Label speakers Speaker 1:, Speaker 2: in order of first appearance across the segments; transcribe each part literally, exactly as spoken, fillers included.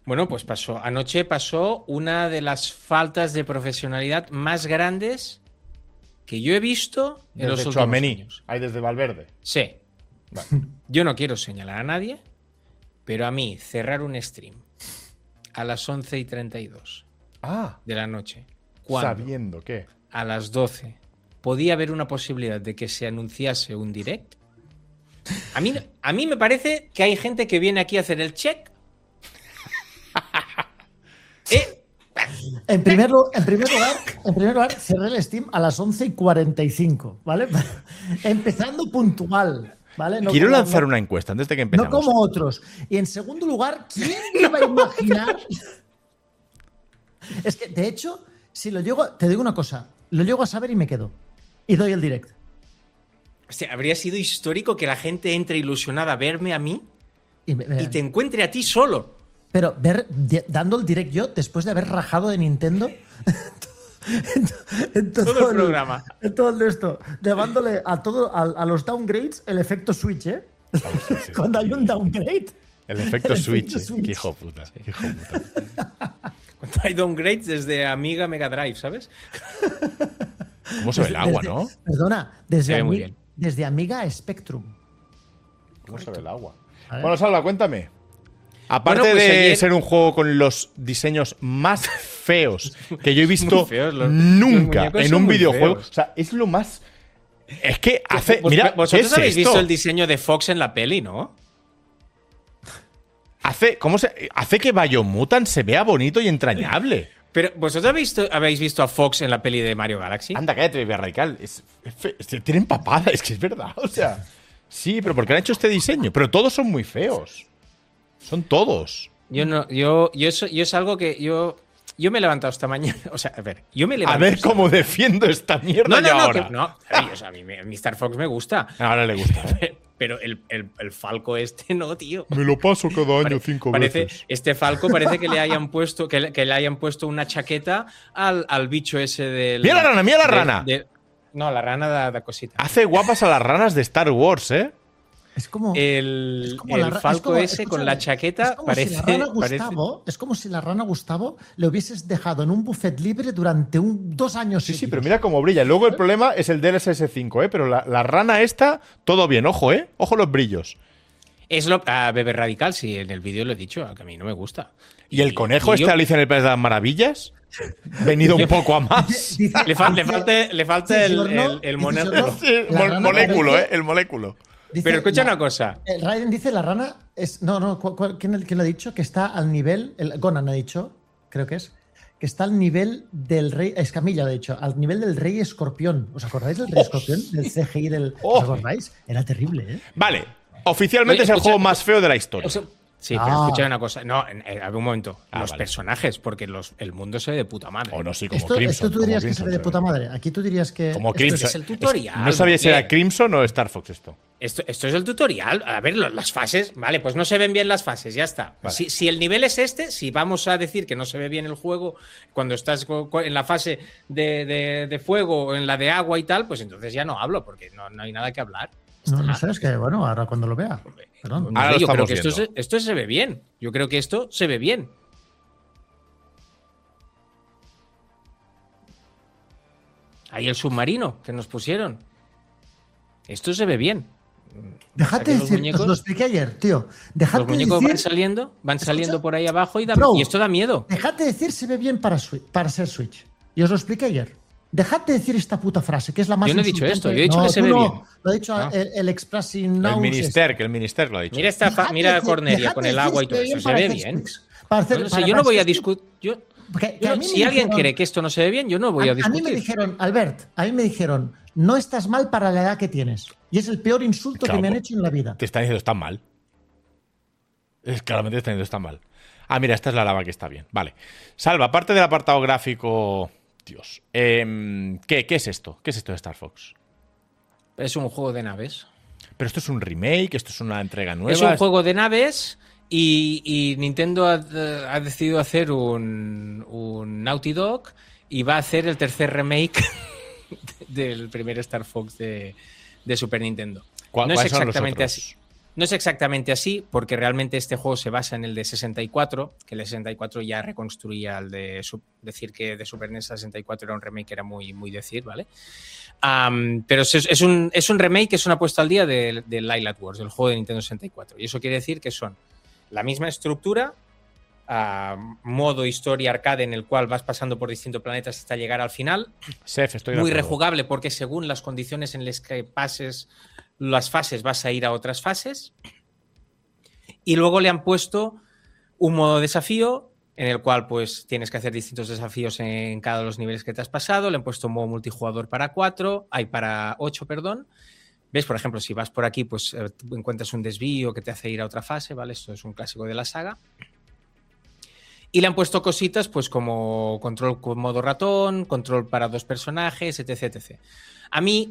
Speaker 1: Bueno, pues pasó. Anoche pasó una de las faltas de profesionalidad más grandes que yo he visto en
Speaker 2: Desde
Speaker 1: los últimos
Speaker 2: Tchouaméni.
Speaker 1: años.
Speaker 2: Hay desde Valverde.
Speaker 1: Sí.
Speaker 2: Vale.
Speaker 1: Yo no quiero señalar a nadie, pero a mí cerrar un stream a las once y treinta y dos
Speaker 2: Ah,
Speaker 1: de la noche, cuando
Speaker 2: sabiendo que.
Speaker 1: a las doce podía haber una posibilidad de que se anunciase un direct. A mí, a mí me parece que hay gente que viene aquí a hacer el check. eh,
Speaker 3: En primer, lu- en, primer lugar, en primer lugar, cerré el Steam a las once y cuarenta y cinco, ¿vale? Empezando puntual, ¿vale? No
Speaker 2: Quiero
Speaker 3: como-
Speaker 2: lanzar
Speaker 3: no-
Speaker 2: una encuesta antes de que
Speaker 3: No
Speaker 2: empecemos.
Speaker 3: como otros. Y en segundo lugar, ¿quién iba a imaginar? Es que, de hecho, si lo llego, te digo una cosa, lo llego a saber y me quedo. Y doy el direct.
Speaker 1: hostia, habría sido histórico que la gente entre ilusionada a verme a mí
Speaker 3: Y me- me-
Speaker 1: y te encuentre a ti solo.
Speaker 3: Pero ver, di- dando el direct yo, después de haber rajado de Nintendo, en, en
Speaker 1: Todo el programa.
Speaker 3: En todo el de esto, llevándole a, todo, a, a los downgrades el efecto Switch, ¿eh? Cuando hay un downgrade.
Speaker 2: El efecto
Speaker 3: El
Speaker 2: Switch.
Speaker 3: efecto
Speaker 2: eh.
Speaker 3: Switch.
Speaker 2: Qué hijo puta. Qué hijo puta.
Speaker 1: Cuando hay downgrades desde Amiga Mega Drive, ¿sabes?
Speaker 2: ¿Cómo se ve el agua,
Speaker 3: Desde-
Speaker 2: no?
Speaker 3: Perdona, desde,
Speaker 1: Se ve muy
Speaker 3: Ami-
Speaker 1: bien.
Speaker 3: desde Amiga a Spectrum.
Speaker 2: ¿Cómo se ve el agua?
Speaker 3: A ver.
Speaker 2: Bueno, Salva, cuéntame. Aparte
Speaker 1: Bueno, pues
Speaker 2: de
Speaker 1: ayer-
Speaker 2: ser un juego con los diseños más feos que yo he visto
Speaker 1: Muy feos, los-
Speaker 2: nunca
Speaker 1: los muñecos
Speaker 2: en
Speaker 1: son
Speaker 2: un
Speaker 1: muy
Speaker 2: videojuego.
Speaker 1: feos.
Speaker 2: O sea, es lo más. Es que hace.
Speaker 1: Vos-
Speaker 2: Mira, ¿qué
Speaker 1: vosotros
Speaker 2: es
Speaker 1: habéis
Speaker 2: esto?
Speaker 1: visto el diseño de Fox en la peli, ¿no?
Speaker 2: Hace, ¿cómo se, hace que Biomutant se vea bonito y entrañable.
Speaker 1: Pero vosotros habéis visto, habéis visto a Fox en la peli de Mario Galaxy.
Speaker 2: Anda, cállate, Vía Radical. Es, es fe- es- tienen papada, es que es verdad. O sea, sí, pero ¿por qué han hecho este diseño? Pero todos son muy feos. Son todos.
Speaker 1: Yo no, yo, yo, eso, yo es algo que yo, yo me he levantado esta mañana. O sea, a ver, yo me he
Speaker 2: A
Speaker 1: levantado.
Speaker 2: ver
Speaker 1: esta-
Speaker 2: cómo defiendo esta mierda
Speaker 1: No, no,
Speaker 2: yo
Speaker 1: no,
Speaker 2: ahora.
Speaker 1: que- no. Ay, o sea, a mí me- mister Fox me gusta.
Speaker 2: Ahora le gusta. ¿eh?
Speaker 1: Pero el, el, el Falco este no, tío.
Speaker 2: Me lo paso cada
Speaker 1: Pare-
Speaker 2: cinco
Speaker 1: parece,
Speaker 2: veces.
Speaker 1: Este Falco parece que le hayan puesto, que le, que le hayan puesto una chaqueta al, al bicho ese del.
Speaker 2: ¡Mira la rana, mira la
Speaker 1: de-
Speaker 2: rana!
Speaker 1: de- no, la rana da, da cosita.
Speaker 2: Hace guapas a las ranas de Star Wars, ¿eh?
Speaker 3: Es como.
Speaker 1: El,
Speaker 3: es como
Speaker 1: el
Speaker 3: la ra- es
Speaker 1: Falco
Speaker 3: como-
Speaker 1: ese
Speaker 3: escúchame,
Speaker 1: con la chaqueta
Speaker 3: es como
Speaker 1: parece.
Speaker 3: si la rana
Speaker 1: parece-
Speaker 3: Gustavo, es como si la rana Gustavo le hubieses dejado en un buffet libre durante un, dos años.
Speaker 2: Sí, sí,
Speaker 3: seguidos.
Speaker 2: pero mira cómo brilla. Luego el problema es el D L S S cinco, ¿eh? Pero la, la rana esta, todo bien. Ojo, ¿eh? Ojo los brillos.
Speaker 1: Es lo. A Bebé Radical, sí, en el vídeo lo he dicho, que a mí no me gusta.
Speaker 2: ¿Y el conejo
Speaker 1: y
Speaker 2: este
Speaker 1: yo-
Speaker 2: Alicia en el País de las Maravillas? Venido un poco a más.
Speaker 3: Dice-
Speaker 1: Le, fal- le
Speaker 3: dice-
Speaker 1: falta, le falta
Speaker 3: dice
Speaker 1: el,
Speaker 3: Giorno-
Speaker 1: el, el
Speaker 3: dice
Speaker 1: monéculo.
Speaker 3: Giorno-
Speaker 2: Sí,
Speaker 3: La
Speaker 2: mol-
Speaker 3: rana
Speaker 2: moléculo,
Speaker 3: parece-
Speaker 2: ¿eh? El moléculo.
Speaker 3: dice
Speaker 1: Pero escucha
Speaker 3: la-
Speaker 1: una cosa.
Speaker 3: El Raiden dice la rana es. No, no, ¿cu- cu- ¿quién, quién lo ha dicho? Que está al nivel. El, Gonan ha dicho, creo que es. Que está al nivel del rey. Escamilla lo ha dicho. Al nivel del rey escorpión. ¿Os acordáis del rey escorpión? Del C G I del.
Speaker 2: Oh.
Speaker 3: ¿Os acordáis? Era terrible, ¿eh?
Speaker 2: Vale. Oficialmente
Speaker 1: Oye,
Speaker 2: es el
Speaker 1: escucha-
Speaker 2: juego más feo de la historia.
Speaker 1: O sea, sí,
Speaker 3: Ah.
Speaker 1: pero escucha una cosa. No, en- en- a ver un momento.
Speaker 2: Ah,
Speaker 1: los
Speaker 2: vale.
Speaker 1: personajes, porque los, el mundo se ve de puta madre.
Speaker 2: O no, sí, como
Speaker 3: Esto,
Speaker 2: Crimson.
Speaker 3: esto tú
Speaker 2: como
Speaker 3: dirías que se
Speaker 2: Crimson
Speaker 3: ve de
Speaker 2: se ve.
Speaker 3: puta madre. Aquí tú dirías que.
Speaker 2: Como
Speaker 3: esto
Speaker 2: Crimson.
Speaker 1: es el tutorial,
Speaker 2: No sabía si
Speaker 1: ¿por qué?
Speaker 2: era Crimson o Star Fox esto.
Speaker 1: Esto, esto es el tutorial. A ver, lo- las fases. Vale, pues no se ven bien las fases, ya está.
Speaker 2: Vale.
Speaker 1: Si, si el nivel es este, si vamos a decir que no se ve bien el juego cuando estás co- co- en la fase de, de- de fuego o en la de agua y tal, pues entonces ya no hablo, porque no, no hay nada que hablar.
Speaker 3: No, no sé, es que bueno, ahora cuando lo vea. Perdón.
Speaker 1: No
Speaker 2: Ahora
Speaker 1: sé,
Speaker 2: lo
Speaker 1: yo creo
Speaker 2: estamos
Speaker 1: que esto se,
Speaker 2: viendo.
Speaker 1: esto se ve bien. Yo creo que esto se ve bien. Ahí el submarino que nos pusieron. Esto se ve bien.
Speaker 3: Déjate
Speaker 1: que
Speaker 3: de
Speaker 1: los
Speaker 3: decir,
Speaker 1: muñecos-
Speaker 3: os lo expliqué ayer, tío. Déjate
Speaker 1: Los
Speaker 3: de
Speaker 1: muñecos
Speaker 3: decir,
Speaker 1: van saliendo, van saliendo
Speaker 3: Escucha.
Speaker 1: por ahí abajo y, da-
Speaker 3: Bro.
Speaker 1: y esto da miedo.
Speaker 3: Déjate de decir se ve bien para, Swi- para ser Switch. Y os lo expliqué ayer. Déjate de decir esta puta frase, que es la más
Speaker 1: Yo no he dicho
Speaker 3: insultante.
Speaker 1: esto, yo he dicho
Speaker 3: No,
Speaker 1: que se
Speaker 3: tú
Speaker 1: ve
Speaker 3: no.
Speaker 1: bien.
Speaker 3: Lo ha dicho
Speaker 1: Ah.
Speaker 3: el, el Expressing
Speaker 2: El
Speaker 3: Nouns.
Speaker 2: Minister, que el Minister lo ha dicho.
Speaker 1: Mira esta fa-
Speaker 3: Déjate
Speaker 1: mira a
Speaker 3: de decir-
Speaker 1: Cornelia
Speaker 3: déjate
Speaker 1: con
Speaker 3: de
Speaker 1: el
Speaker 3: decir
Speaker 1: agua y
Speaker 3: se
Speaker 1: todo
Speaker 3: ve
Speaker 1: eso.
Speaker 3: bien
Speaker 1: Se
Speaker 3: para
Speaker 1: ve
Speaker 3: hacer
Speaker 1: bien.
Speaker 3: Switch. Para hacer-
Speaker 1: No, no sé,
Speaker 3: para-
Speaker 1: yo no
Speaker 3: para
Speaker 1: voy a
Speaker 3: hacer
Speaker 1: discutir. Yo,
Speaker 3: Porque- que
Speaker 1: yo
Speaker 3: a
Speaker 1: no-
Speaker 3: mí me
Speaker 1: si alguien
Speaker 3: dijeron-
Speaker 1: cree que esto no se ve bien, yo no voy a,
Speaker 3: a, a mí
Speaker 1: discutir.
Speaker 3: me dijeron, Albert, a mí me dijeron, no estás mal para la edad que tienes. Y es el peor insulto
Speaker 2: Claro,
Speaker 3: que me han
Speaker 2: pues,
Speaker 3: hecho en la vida.
Speaker 2: Te están diciendo está mal. Es claramente te están diciendo está mal. Ah, mira, esta es la lava que está bien. Vale. Salva, aparte del apartado gráfico. Dios. Em, ¿qué, ¿Qué es esto? ¿Qué es esto de Star Fox?
Speaker 1: Es un juego de naves.
Speaker 2: Pero esto es un remake, esto es una entrega nueva.
Speaker 1: Es un juego de naves y, y Nintendo ha, ha decidido hacer un, un Naughty Dog y va a hacer el tercer remake del primer Star Fox de, de Super Nintendo.
Speaker 2: ¿Cuál-
Speaker 1: No es
Speaker 2: cuáles son los
Speaker 1: exactamente
Speaker 2: otros?
Speaker 1: así. No es exactamente así, porque realmente este juego se basa en el de sesenta y cuatro, que el de sesenta y cuatro ya reconstruía el de... Decir que de Super N E S a sesenta y cuatro era un remake era muy, muy decir, ¿vale? Um, pero es, es, un, es un remake que es una puesta al día del de Lylat Wars, del juego de Nintendo sesenta y cuatro. Y eso quiere decir que son la misma estructura, uh, modo historia arcade en el cual vas pasando por distintos planetas hasta llegar al final.
Speaker 2: Sef, estoy de
Speaker 1: muy
Speaker 2: acuerdo.
Speaker 1: rejugable porque según las condiciones en las que pases las fases vas a ir a otras fases. Y luego le han puesto un modo desafío en el cual pues tienes que hacer distintos desafíos en cada de los niveles que te has pasado. Le han puesto un modo multijugador para cuatro, hay para ocho, perdón. ¿Ves? Por ejemplo, si vas por aquí, pues eh, encuentras un desvío que te hace ir a otra fase, ¿vale? Esto es un clásico de la saga. Y le han puesto cositas pues como control con modo ratón, control para dos personajes, etc, etcétera. A mí,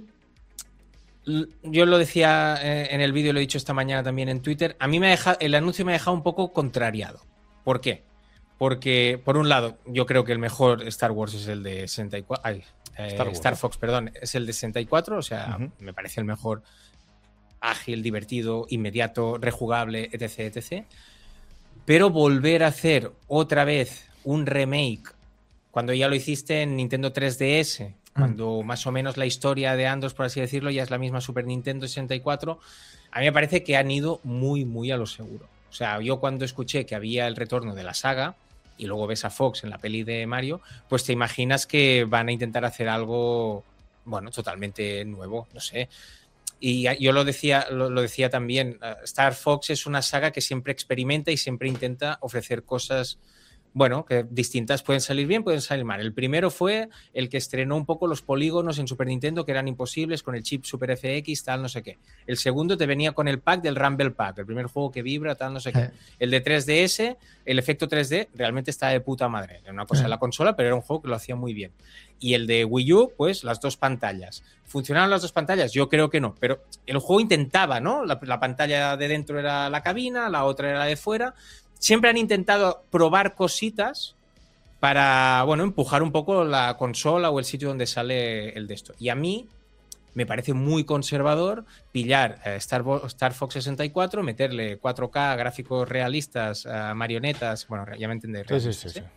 Speaker 1: yo lo decía en el vídeo, lo he dicho esta mañana también en Twitter, a mí me ha dejado, el anuncio me ha dejado un poco contrariado. ¿Por qué? Porque, por un lado, yo creo que el mejor Star Wars es el de sesenta y cuatro. Ay, eh, Star, Star Fox, perdón, es el de sesenta y cuatro, o sea, uh-huh. me parece el mejor, ágil, divertido, inmediato, rejugable, etc, etcétera. Pero volver a hacer otra vez un remake, cuando ya lo hiciste en Nintendo tres D S, mm. cuando más o menos la historia de Andros, por así decirlo, ya es la misma Super Nintendo sesenta y cuatro, a mí me parece que han ido muy, muy a lo seguro. O sea, yo cuando escuché que había el retorno de la saga, y luego ves a Fox en la peli de Mario, pues te imaginas que van a intentar hacer algo, bueno, totalmente nuevo, no sé. Y yo lo decía, lo, lo decía también, Star Fox es una saga que siempre experimenta y siempre intenta ofrecer cosas, bueno, que distintas, pueden salir bien, pueden salir mal. El primero fue el que estrenó un poco los polígonos en Super Nintendo que eran imposibles con el chip Super F X, tal, no sé qué. El segundo te venía con el pack del Rumble Pack, el primer juego que vibra, tal, no sé qué. El de tres D S, el efecto tres D realmente está de puta madre. Era una cosa en la consola, pero era un juego que lo hacía muy bien. Y el de Wii U, pues las dos pantallas. ¿Funcionaron las dos pantallas? Yo creo que no, pero el juego intentaba, ¿no? La, la pantalla de dentro era la cabina, la otra era la de fuera. Siempre han intentado probar cositas para, bueno, empujar un poco la consola o el sitio donde sale el de esto. Y a mí me parece muy conservador pillar eh, Star, Star Fox sesenta y cuatro, meterle cuatro K, gráficos realistas, uh, marionetas, bueno, ya me entendéis.
Speaker 2: Sí, sí, sí, sí.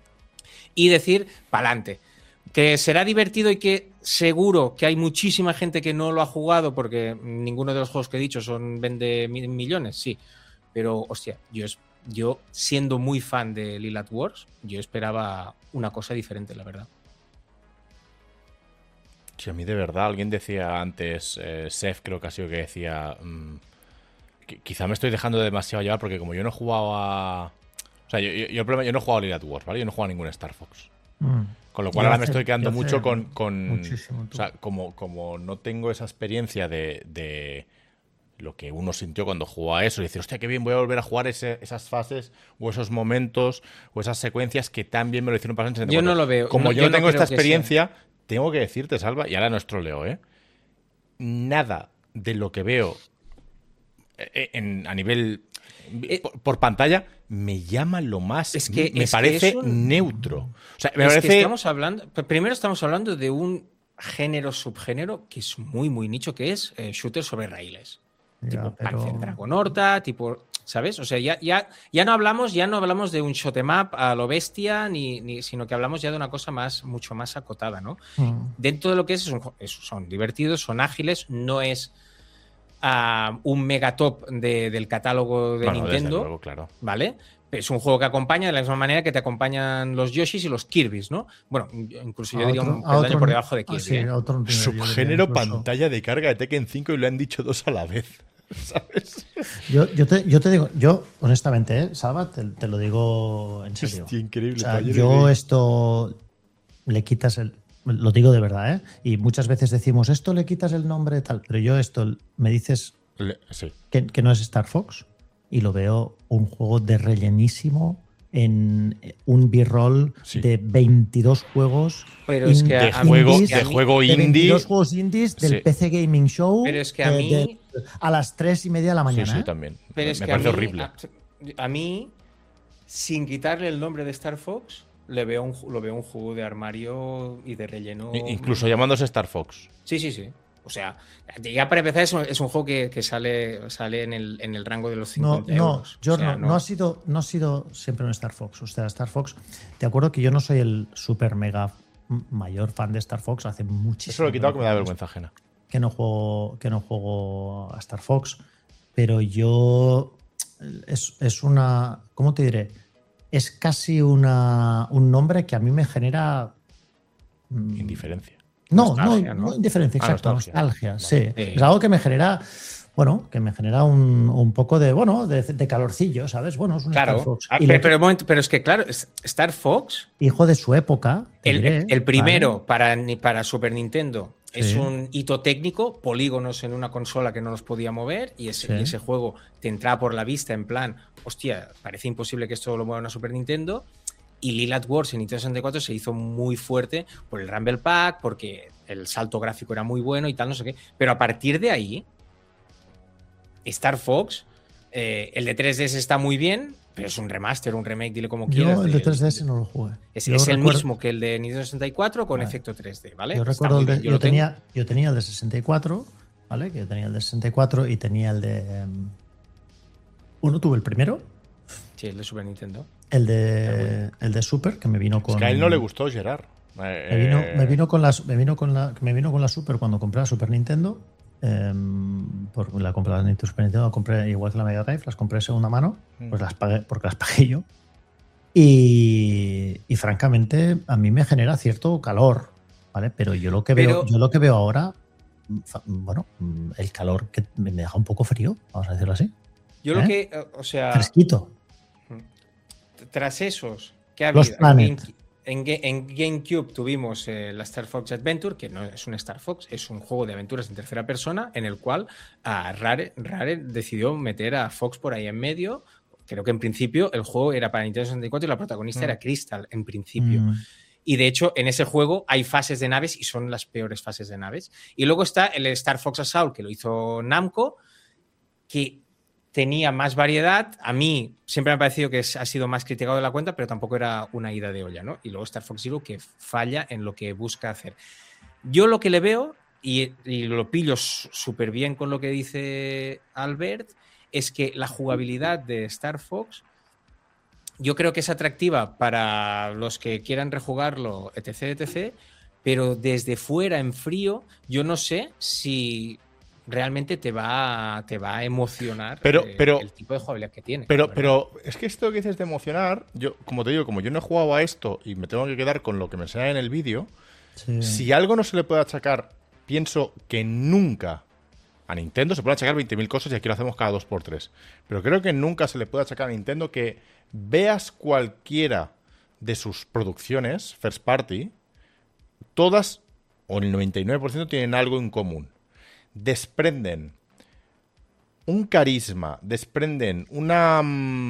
Speaker 1: Y decir, pa'lante. Que será divertido y que seguro que hay muchísima gente que no lo ha jugado porque ninguno de los juegos que he dicho son vende millones, sí. Pero, hostia, yo, yo siendo muy fan de Lylat Wars, yo esperaba una cosa diferente, la verdad.
Speaker 2: Sí, a mí de verdad, alguien decía antes, eh, Sef creo que ha sido que decía, mmm, que quizá me estoy dejando demasiado llevar porque como yo no he jugado a... O sea, yo, yo, yo, el problema, yo no he jugado a Lylat Wars, ¿vale? Yo no he jugado a ningún Star Fox. Mm. Con lo cual yo ahora hace, me estoy quedando mucho con... con o sea, como, como no tengo esa experiencia de, de lo que uno sintió cuando jugó a eso y decir, hostia, qué bien, voy a volver a jugar ese, esas fases o esos momentos o esas secuencias que tan bien me lo hicieron pasar en sesenta y cuatro.
Speaker 1: Yo no lo veo.
Speaker 2: Como
Speaker 1: no,
Speaker 2: yo
Speaker 1: yo
Speaker 2: no tengo
Speaker 1: no
Speaker 2: esta
Speaker 1: que
Speaker 2: experiencia, sea. Tengo que decirte, Salva, y ahora no es troleo, ¿eh? Nada de lo que veo en, a nivel... Eh, por, por pantalla me llama lo más
Speaker 1: es que,
Speaker 2: me
Speaker 1: es
Speaker 2: parece
Speaker 1: que es un,
Speaker 2: neutro, o sea, me
Speaker 1: es
Speaker 2: parece
Speaker 1: que estamos hablando primero estamos hablando de un género subgénero que es muy muy nicho, que es eh, shooter sobre raíles, ya, tipo pero... Panzer Dragon Horta, tipo, ¿sabes? O sea, ya, ya, ya no hablamos ya no hablamos de un shoot 'em up a lo bestia ni, ni sino que hablamos ya de una cosa más mucho más acotada, ¿no? Mm. Dentro de lo que es, son, son divertidos, son ágiles, no es Uh, un megatop de, del catálogo de bueno, Nintendo,
Speaker 2: luego, claro.
Speaker 1: ¿vale? Es un juego que acompaña de la misma manera que te acompañan los Yoshis y los Kirbys, ¿no? Bueno, incluso yo diría un peldaño por debajo de Kirby. Ah, sí,
Speaker 2: ¿eh? Otro subgénero pantalla de carga de Tekken cinco y lo han dicho dos a la vez, ¿sabes?
Speaker 3: Yo, yo, te, yo te digo, yo honestamente, ¿eh? Salva, te, te lo digo en serio.
Speaker 2: Hostia, increíble.
Speaker 3: O sea, yo esto le quitas el... Lo digo de verdad, ¿eh? Y muchas veces decimos, esto le quitas el nombre tal, pero yo esto me dices
Speaker 2: le, sí.
Speaker 3: que, que no es Star Fox y lo veo un juego de rellenísimo en un B-roll sí. de veintidós juegos
Speaker 1: pero es que
Speaker 2: de,
Speaker 1: a
Speaker 2: juego,
Speaker 1: mí,
Speaker 2: de juego indie.
Speaker 3: De veintidós juegos indies del sí. P C Gaming Show.
Speaker 1: Pero es que a mí...
Speaker 3: De, de, a las tres y media de la mañana.
Speaker 2: Sí, sí,
Speaker 3: ¿eh?
Speaker 2: también.
Speaker 1: Pero
Speaker 2: me
Speaker 1: es
Speaker 2: me
Speaker 1: que
Speaker 2: parece
Speaker 1: a mí,
Speaker 2: horrible.
Speaker 1: A, a mí, sin quitarle el nombre de Star Fox, le veo un, lo veo un juego de armario y de relleno.
Speaker 2: Incluso llamándose Star Fox.
Speaker 1: Sí, sí, sí. O sea, ya para empezar es un, es un juego que, que sale, sale en, el, en el rango de los
Speaker 3: No,
Speaker 1: cincuenta
Speaker 3: no,
Speaker 1: euros.
Speaker 3: yo
Speaker 1: O sea,
Speaker 3: no, no ha sido, no ha sido siempre un Star Fox. O sea, Star Fox, te acuerdo que yo no soy el super mega mayor fan de Star Fox, hace muchísimo.
Speaker 2: Eso lo he quitado que me da vergüenza ajena.
Speaker 3: Que no juego, que no juego a Star Fox, pero yo es, es una, ¿cómo te diré? Es casi una, un nombre que a mí me genera
Speaker 2: indiferencia.
Speaker 3: No,
Speaker 1: nostalgia,
Speaker 3: no,
Speaker 1: ¿no?
Speaker 3: no indiferencia,
Speaker 2: Ah,
Speaker 3: exacto,
Speaker 2: nostalgia.
Speaker 3: nostalgia, sí.
Speaker 1: Sí.
Speaker 3: Es algo que me genera, bueno, que me genera un, un poco de, bueno, de, de calorcillo, ¿sabes? Bueno, es un
Speaker 1: Claro.
Speaker 3: Star Fox.
Speaker 1: Ah,
Speaker 3: Y
Speaker 1: pero,
Speaker 3: le-
Speaker 1: pero, un momento, pero es que, claro, es- Star Fox,
Speaker 3: hijo de su época, te
Speaker 1: el,
Speaker 3: diré,
Speaker 1: el primero
Speaker 3: ¿vale?
Speaker 1: para, ni- para Super Nintendo, es
Speaker 3: Sí.
Speaker 1: un hito técnico, polígonos en una consola que no los podía mover, y ese,
Speaker 3: Sí.
Speaker 1: y ese juego te entraba por la vista en plan, hostia, parece imposible que esto lo mueva una Super Nintendo. Y Lilith Wars en Nintendo sesenta y cuatro se hizo muy fuerte por el Rumble Pack, porque el salto gráfico era muy bueno y tal, no sé qué. Pero a partir de ahí, Star Fox, eh, el de tres D S está muy bien, pero es un remaster, un remake, dile como quieras.
Speaker 3: Yo el de
Speaker 1: del-
Speaker 3: tres D S no lo jugué.
Speaker 1: Es,
Speaker 3: Yo
Speaker 1: es el
Speaker 3: recuerdo-
Speaker 1: mismo que el de Nintendo sesenta y cuatro con
Speaker 3: Vale.
Speaker 1: efecto tres D, ¿vale?
Speaker 3: Yo
Speaker 1: Está
Speaker 3: recuerdo
Speaker 1: muy
Speaker 3: el de,
Speaker 1: bien,
Speaker 3: yo,
Speaker 1: lo tengo.
Speaker 3: tenía, yo tenía el de sesenta y cuatro, ¿vale? Que yo tenía el de sesenta y cuatro y tenía el de... em, uno tuve el primero,
Speaker 1: Sí, el de Super Nintendo.
Speaker 3: el de, el de Super, que me vino con...
Speaker 2: Es que a él no le gustó Gerard. Eh,
Speaker 3: Me vino, me vino con las, me vino con la, me vino con la Super cuando compré la Super Nintendo. Eh, por, la compré la Nintendo Super Nintendo, la compré igual que la Mega Drive, las compré de segunda mano, pues las pagué, porque las pagué yo. Y, y francamente, a mí me genera cierto calor, ¿vale? Pero yo lo que veo,
Speaker 1: Pero-
Speaker 3: yo lo que veo ahora, fa- bueno, el calor que me me deja un poco frío, vamos a decirlo así.
Speaker 1: Yo lo
Speaker 3: ¿Eh?
Speaker 1: que, eh, o sea,
Speaker 3: Fresquito.
Speaker 1: tras esos que ha
Speaker 3: Los
Speaker 1: habido
Speaker 3: Planet.
Speaker 1: en, Game- en GameCube tuvimos eh, la Star Fox Adventure, que no es un Star Fox, es un juego de aventuras en tercera persona en el cual ah, Rare, Rare decidió meter a Fox por ahí en medio. Creo que en principio el juego era para Nintendo sesenta y cuatro y la protagonista
Speaker 2: Mm.
Speaker 1: era Crystal, en principio.
Speaker 3: Mm,
Speaker 1: Y de hecho, en ese juego hay fases de naves y son las peores fases de naves. Y luego está el Star Fox Assault, que lo hizo Namco, que tenía más variedad. A mí siempre me ha parecido que es- ha sido más criticado de la cuenta, pero tampoco era una ida de olla, ¿no? Y luego Star Fox Zero, que falla en lo que busca hacer. Yo lo que le veo, y, y lo pillo súper bien con lo que dice Albert, es que la jugabilidad de Star Fox yo creo que es atractiva para los que quieran rejugarlo, etc, etc, pero desde fuera, en frío, yo no sé si realmente te va, te va a emocionar
Speaker 2: Pero-
Speaker 1: eh,
Speaker 2: pero-
Speaker 1: el tipo de jugabilidad que tiene.
Speaker 2: Pero,
Speaker 1: la verdad.
Speaker 2: pero es que esto que dices de emocionar, yo, como te digo, como yo no he jugado a esto y me tengo que quedar con lo que me enseñan en el vídeo,
Speaker 3: sí.
Speaker 2: si algo no se le puede achacar, pienso que nunca a Nintendo se puede achacar veinte mil cosas y aquí lo hacemos cada dos por tres. Pero creo que nunca se le puede achacar a Nintendo que veas cualquiera de sus producciones, first party, todas, o el noventa y nueve por ciento, tienen algo en común. Desprenden un carisma, desprenden una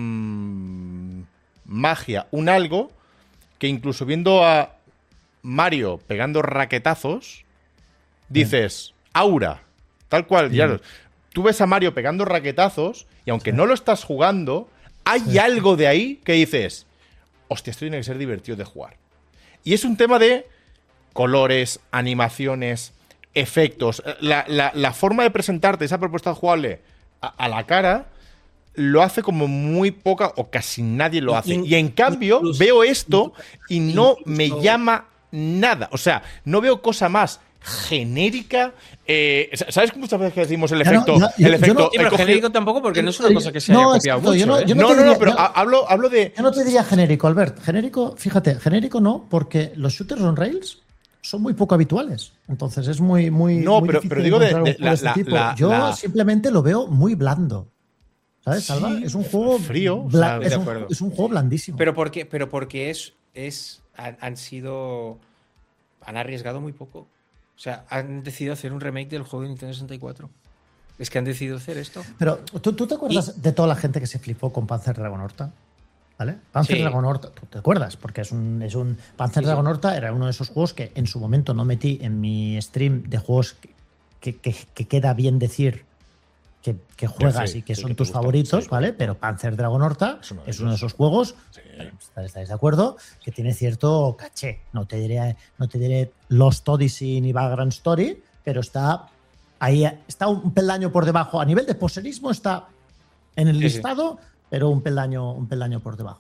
Speaker 2: mm, magia, un algo que incluso viendo a Mario pegando raquetazos, dices, aura, tal cual. Ya, lo- tú ves a Mario pegando raquetazos y aunque no lo estás jugando, hay
Speaker 3: Sí.
Speaker 2: algo de ahí que dices, hostia, esto tiene que ser divertido de jugar. Y es un tema de colores, animaciones, efectos. La, la- la forma de presentarte esa propuesta jugable a, a la cara lo hace como muy poca o casi nadie lo hace.
Speaker 1: In-
Speaker 2: Y en cambio
Speaker 1: incluso-
Speaker 2: veo esto y no
Speaker 1: incluso-
Speaker 2: me llama nada. O sea, no veo cosa más genérica. eh, ¿Sabes muchas veces que decimos el
Speaker 3: Ya no,
Speaker 2: efecto?
Speaker 3: ya- yo-
Speaker 2: el
Speaker 3: yo
Speaker 2: efecto
Speaker 3: no-
Speaker 1: Sí, pero
Speaker 2: he cogido-
Speaker 1: genérico tampoco, porque no es una cosa que se haya
Speaker 3: No,
Speaker 1: copiado
Speaker 3: exacto,
Speaker 1: mucho.
Speaker 3: yo no-
Speaker 1: ¿eh?
Speaker 3: yo
Speaker 2: No,
Speaker 3: te
Speaker 2: no, no,
Speaker 3: diría-
Speaker 2: pero
Speaker 3: yo-
Speaker 2: ha- hablo, hablo de.
Speaker 3: Yo no te diría genérico, Albert. Genérico, fíjate, genérico no, porque los shooters on rails son muy poco habituales. Entonces es muy, muy.
Speaker 2: No,
Speaker 3: muy
Speaker 2: pero-
Speaker 3: difícil
Speaker 2: pero digo de-
Speaker 3: encontrar un
Speaker 2: de
Speaker 3: juego
Speaker 2: la-
Speaker 3: este
Speaker 2: la-
Speaker 3: tipo.
Speaker 2: la-
Speaker 3: Yo
Speaker 2: la-
Speaker 3: simplemente lo veo muy blando. ¿Sabes,
Speaker 2: Sí,
Speaker 3: Salva? Es un juego
Speaker 2: frío, o
Speaker 3: bla-
Speaker 2: sea,
Speaker 3: es,
Speaker 1: de
Speaker 3: un,
Speaker 1: acuerdo.
Speaker 3: es un juego blandísimo.
Speaker 1: Pero porque, pero porque es, es han, han sido. Han arriesgado muy poco. O sea, han decidido hacer un remake del juego de Nintendo sesenta y cuatro. Es que han decidido hacer esto.
Speaker 3: Pero, ¿tú, tú te acuerdas de toda la gente que se flipó con Panzer Dragon Horta? ¿Vale? Panzer
Speaker 1: Sí.
Speaker 3: Dragon Horta, ¿tú te acuerdas? Porque es un, es un Panzer
Speaker 1: Sí, sí.
Speaker 3: Dragon Horta era uno de esos juegos que en su momento no metí en mi stream de juegos que, que, que- que queda bien decir que, que juegas
Speaker 2: sí,
Speaker 3: y que
Speaker 2: sí,
Speaker 3: son
Speaker 2: que te
Speaker 3: tus
Speaker 2: gustan,
Speaker 3: favoritos,
Speaker 2: sí,
Speaker 3: ¿vale?
Speaker 2: correcto.
Speaker 3: Pero Panzer Dragon Horta
Speaker 2: Es uno de
Speaker 3: es uno de
Speaker 2: esos.
Speaker 3: esos juegos,
Speaker 2: Sí.
Speaker 3: ¿estáis estáis de acuerdo? Que tiene cierto caché. No te diré, no te diré Lost Odyssey ni Vagrant Story, pero está ahí está un peldaño por debajo. A nivel de poserismo está en el
Speaker 1: Sí,
Speaker 3: listado, sí. pero un peldaño, un peldaño por debajo.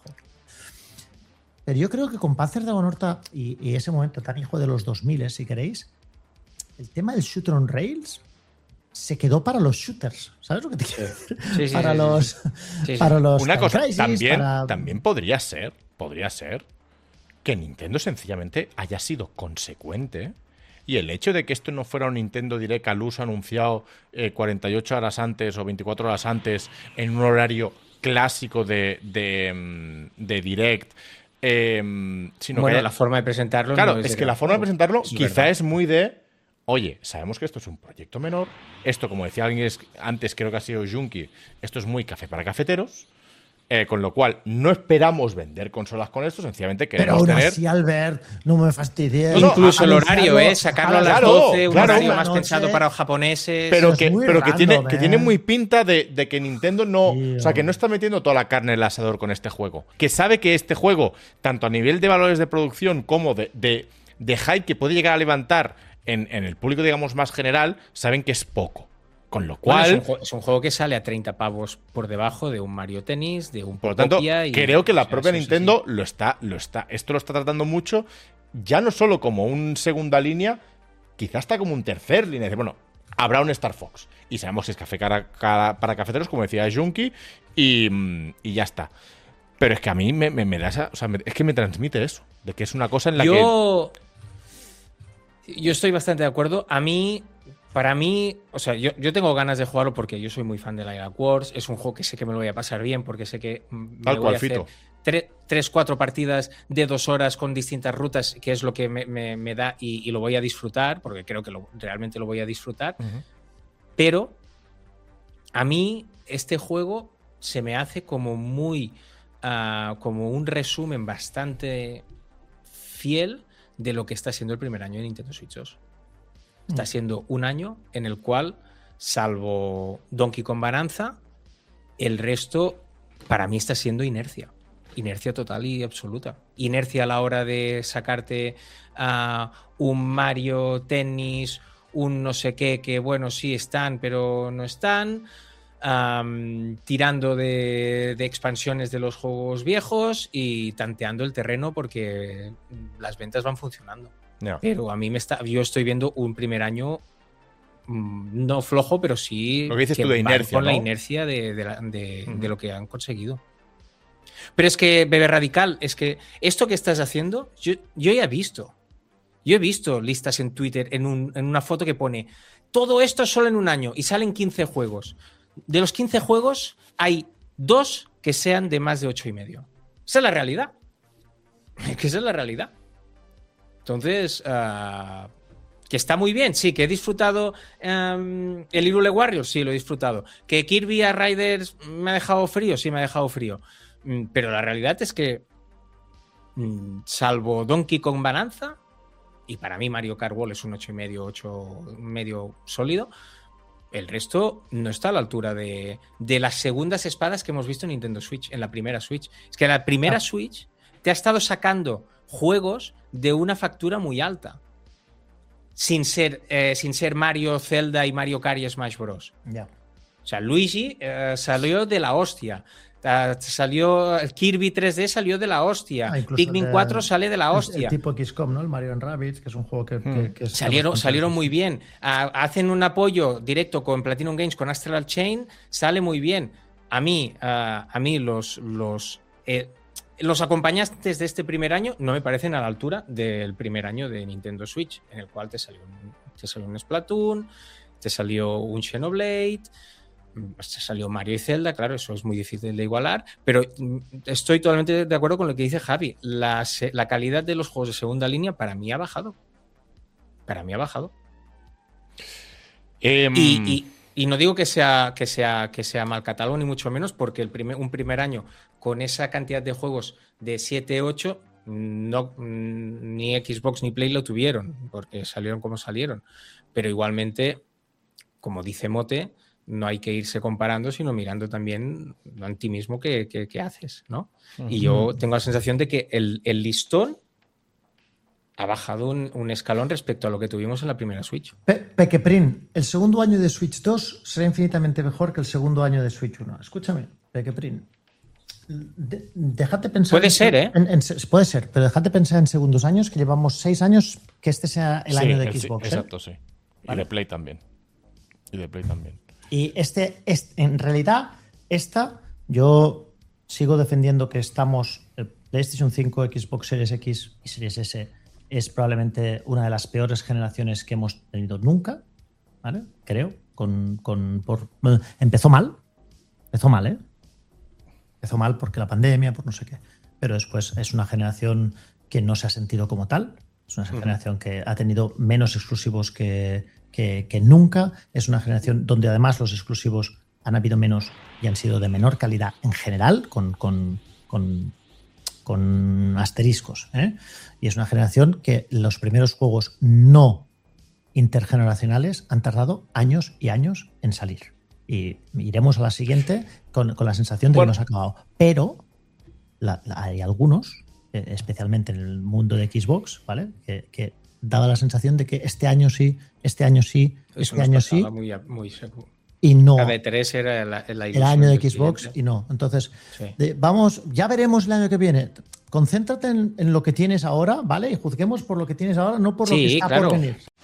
Speaker 3: Pero yo creo que con Panzer Dragon Horta y, y ese momento tan hijo de los dos mil, si queréis, el tema del shooter on rails se quedó para los shooters. ¿Sabes lo que te quiero decir?
Speaker 1: Sí, sí,
Speaker 3: para,
Speaker 1: sí,
Speaker 3: los,
Speaker 1: sí, sí. Sí,
Speaker 3: para
Speaker 1: sí.
Speaker 3: los
Speaker 2: Una cosa,
Speaker 3: Crisis,
Speaker 2: también,
Speaker 3: para...
Speaker 2: también podría ser, podría ser que Nintendo sencillamente haya sido consecuente y el hecho de que esto no fuera un Nintendo Direct al uso anunciado eh, cuarenta y ocho horas antes o veinticuatro horas antes en un horario clásico de, de, de Direct. Eh, sino
Speaker 1: bueno,
Speaker 2: que,
Speaker 1: la forma de presentarlo.
Speaker 2: claro,
Speaker 1: no
Speaker 2: es,
Speaker 1: es
Speaker 2: que
Speaker 1: de
Speaker 2: la forma de presentarlo
Speaker 1: es
Speaker 2: quizá
Speaker 1: verdad.
Speaker 2: es muy de, oye, sabemos que esto es un proyecto menor, esto, como decía alguien antes, creo que ha sido Junkie, esto es muy café para cafeteros, eh, con lo cual no esperamos vender consolas con esto, sencillamente
Speaker 3: Pero
Speaker 2: queremos
Speaker 3: aún
Speaker 2: tener...
Speaker 3: así, Albert, no me fastidies.
Speaker 2: No, no,
Speaker 1: Incluso el horario, ¿eh? Sacarlo a las
Speaker 2: claro,
Speaker 1: doce, un
Speaker 2: claro.
Speaker 1: horario
Speaker 3: Una
Speaker 1: más
Speaker 3: noche,
Speaker 1: pensado para los japoneses.
Speaker 2: Pero
Speaker 3: es
Speaker 2: que,
Speaker 3: muy
Speaker 2: pero que,
Speaker 3: random,
Speaker 2: tiene, que
Speaker 3: ¿eh?
Speaker 2: tiene muy pinta de, de que Nintendo no.
Speaker 3: Tío.
Speaker 2: O sea, que no está metiendo toda la carne en el asador con este juego. Que sabe que este juego, tanto a nivel de valores de producción como de, de, de hype que puede llegar a levantar en, en el público, digamos, más general, saben que es poco. Con lo
Speaker 1: Bueno,
Speaker 2: cual.
Speaker 1: es, un juego, es un juego que sale a treinta pavos por debajo de un Mario Tennis, de un
Speaker 2: Por lo tanto,
Speaker 1: Popopia y,
Speaker 2: creo que la
Speaker 1: o sea,
Speaker 2: propia
Speaker 1: eso es
Speaker 2: Nintendo
Speaker 1: así.
Speaker 2: lo está, lo está. Esto lo está tratando mucho, ya no solo como un segunda línea, quizás hasta como un tercer línea. Dice, bueno, habrá un Star Fox. Y sabemos que es café cara, cara, para cafeteros, como decía Junkie, y, y ya está. Pero es que a mí me, me, me da esa. O sea, me, es que me transmite eso. De que es una cosa en la
Speaker 1: yo, que. Yo estoy bastante de acuerdo. A mí. Para mí, o sea, yo, yo tengo ganas de jugarlo porque yo soy muy fan de la Light Wars. Es un juego que sé que me lo voy a pasar bien porque sé que me
Speaker 2: Tal
Speaker 1: voy
Speaker 2: cual,
Speaker 1: a hacer
Speaker 2: Fito.
Speaker 1: tre, tres, cuatro partidas de dos horas con distintas rutas, que es lo que me, me, me da y, y lo voy a disfrutar porque creo que lo, realmente lo voy a disfrutar.
Speaker 2: Uh-huh.
Speaker 1: Pero a mí este juego se me hace como muy, uh, como un resumen bastante fiel de lo que está siendo el primer año de Nintendo Switch dos. Está siendo un año en el cual, salvo Donkey Kong Bonanza, el resto para mí está siendo inercia. Inercia total y absoluta. Inercia a la hora de sacarte uh, un Mario Tennis, un no sé qué, que bueno, sí están, pero no están. Um, tirando de, de expansiones de los juegos viejos y tanteando el terreno porque las ventas van funcionando. No. Pero a mí me está, yo estoy viendo un primer año mmm, no flojo, pero sí
Speaker 2: lo que dices
Speaker 1: que
Speaker 2: tú de inercia,
Speaker 1: con
Speaker 2: ¿no?
Speaker 1: la inercia de, de, la, de, uh-huh. de lo que han conseguido. Pero es que, Bebé Radical, es que esto que estás haciendo, yo, yo ya he visto. Yo he visto listas en Twitter en, un, en una foto que pone todo esto solo en un año y salen quince juegos. De los quince juegos hay dos que sean de más de ocho y medio. Esa es la realidad. Es que esa es la realidad. Entonces, uh, que está muy bien, sí, que he disfrutado um, el Hyrule Warriors, sí, lo he disfrutado. Que Kirby a Riders me ha dejado frío, sí, me ha dejado frío. Mm, pero la realidad es que, mm, salvo Donkey Kong Bonanza, y para mí Mario Kart World es un ocho y medio, ocho medio sólido, el resto no está a la altura de, de las segundas espadas que hemos visto en Nintendo Switch, en la primera Switch. Es que la primera ah. Switch te ha estado sacando juegos de una factura muy alta. Sin ser, eh, sin ser Mario, Zelda y Mario Kart y Smash Bros.
Speaker 3: Yeah.
Speaker 1: O sea, Luigi eh, salió de la hostia. Uh, salió Kirby tres D salió de la hostia. Ah, Pikmin de, cuatro sale de la hostia.
Speaker 3: El, el tipo X COM, ¿no? El Mario and Rabbids, que es un juego que, hmm. que, que
Speaker 1: salieron, salieron muy bien. Uh, hacen un apoyo directo con Platinum Games, con Astral Chain, sale muy bien. A mí, uh, a mí los los eh, los acompañantes de este primer año no me parecen a la altura del primer año de Nintendo Switch, en el cual te salió un, te salió un Splatoon, te salió un Xenoblade, te salió Mario y Zelda, claro, eso es muy difícil de igualar, pero estoy totalmente de acuerdo con lo que dice Javi. La, la calidad de los juegos de segunda línea para mí ha bajado. Para mí ha bajado. Um... Y, y, y no digo que sea, que sea, que sea mal catálogo, ni mucho menos, porque el primer, un primer año con esa cantidad de juegos de siete, ocho, no, ni Xbox ni Play lo tuvieron, porque salieron como salieron. Pero igualmente, como dice Mote, no hay que irse comparando, sino mirando también a ti mismo qué, qué, qué haces, ¿no? Uh-huh. Y yo tengo la sensación de que el, el listón ha bajado un, un escalón respecto a lo que tuvimos en la primera Switch.
Speaker 3: Pe Pequeprin, el segundo año de Switch dos será infinitamente mejor que el segundo año de Switch uno. Escúchame, Pequeprin. De, déjate pensar.
Speaker 1: Puede
Speaker 3: en,
Speaker 1: ser, ¿eh?
Speaker 3: En, en, puede ser, pero déjate pensar en segundos años, que llevamos seis años, que este sea el
Speaker 2: sí,
Speaker 3: año de
Speaker 2: el,
Speaker 3: Xbox.
Speaker 2: Sí,
Speaker 3: ¿eh?
Speaker 2: exacto, sí. Y
Speaker 3: ¿Vale?
Speaker 2: de Play también. Y de Play también.
Speaker 3: Y este, este, en realidad, esta, yo sigo defendiendo que estamos, el PlayStation cinco, Xbox Series X y Series S es probablemente una de las peores generaciones que hemos tenido nunca, ¿vale? Creo. Con, con, por, bueno, empezó mal, empezó mal, ¿eh? Empezó mal porque la pandemia, por no sé qué. Pero después es una generación que no se ha sentido como tal. Es una generación que ha tenido menos exclusivos que, que, que nunca. Es una generación donde además los exclusivos han habido menos y han sido de menor calidad en general, con, con, con, con asteriscos, ¿eh? Y es una generación que los primeros juegos no intergeneracionales han tardado años y años en salir. Y iremos a la siguiente con, con la sensación de bueno, que nos ha acabado. Pero la, la, hay algunos, eh, especialmente en el mundo de Xbox, ¿vale? Que, que daba la sensación de que este año sí, este año sí,
Speaker 1: Eso
Speaker 3: este año sí.
Speaker 1: Muy, muy seguro.
Speaker 3: Y no.
Speaker 1: La de tres era la, la
Speaker 3: el año de Xbox siguiente. Y no. Entonces, sí. de, vamos, ya veremos el año que viene. Concéntrate en, en lo que tienes ahora, ¿vale? Y juzguemos por lo que tienes ahora, no por
Speaker 1: sí,
Speaker 3: lo que está
Speaker 1: claro.
Speaker 3: por venir.